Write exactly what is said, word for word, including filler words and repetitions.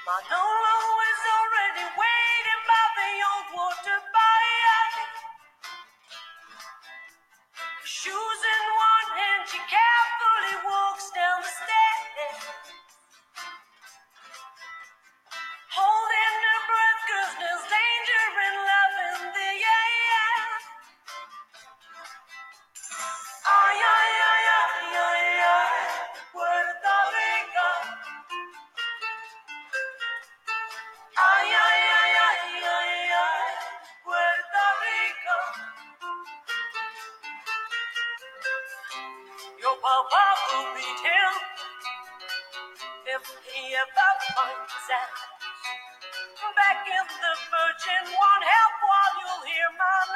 Manolo is already waiting by the old water bay. Shoes in one hand, she carefully walks down the stairs, holding her breath 'cause there's danger in love in the air. Ay, ay, ay, ay, ay, ay, Puerto Rico. Ay, ay, ay, ay, ay, ay, Puerto Rico. Your papa will beat him if he ever finds out. Back in the Virgin won't help while you'll hear my